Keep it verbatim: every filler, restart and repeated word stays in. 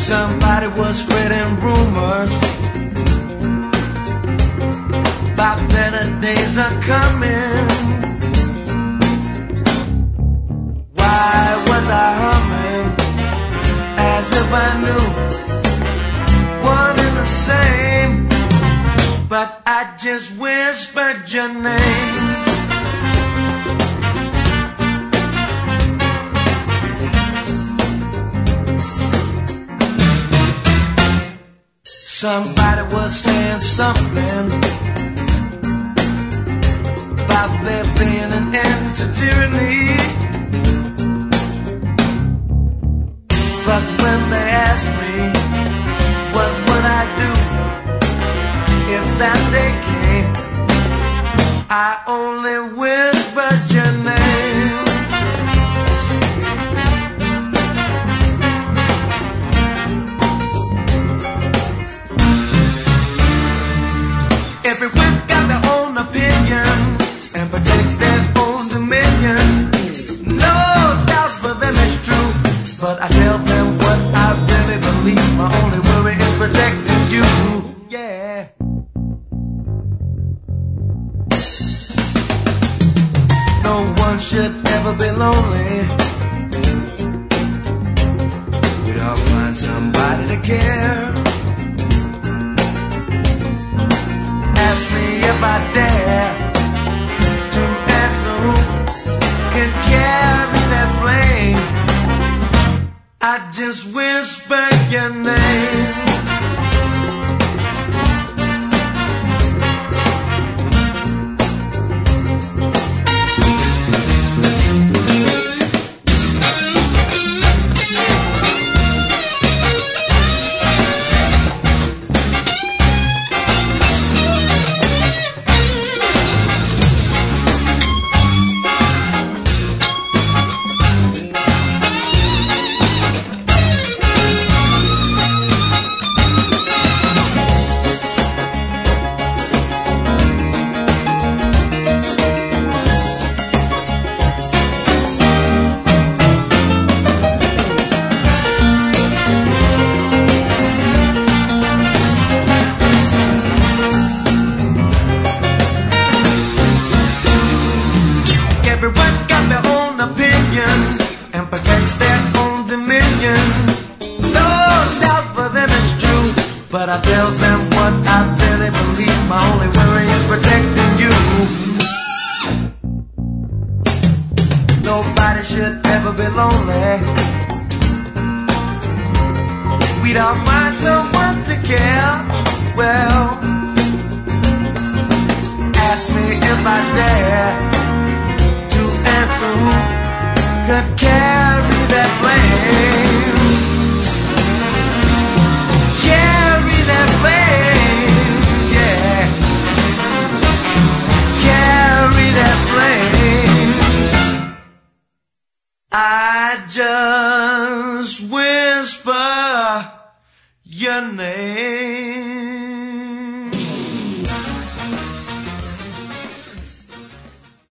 Somebody was spreading rumors about better days are coming. Why was I humming as if I knew one and the same? But I just whispered your name. Somebody was saying something about there being an end to tyranny. But when they asked me what would I do if that day came, I only whispered your name. Everyone got their own opinion and predicts their own dominion. No doubt for them it's true, but I tell them what I really believe. My only worry is protecting you, yeah. No one should ever be lonely. We'd all find somebody to care. Ask me if I dare to answer who can carry that flame. I just whisper your name. Everyone got their own opinion and protects their own dominion. No doubt for them it's true, but I tell them what I really believe. My only worry is protecting you. Nobody should ever be lonely. We'd all find someone to care. Well, ask me if I dare answer who could carry that flame. Carry that flame, yeah. Carry that flame. I just whisper your name.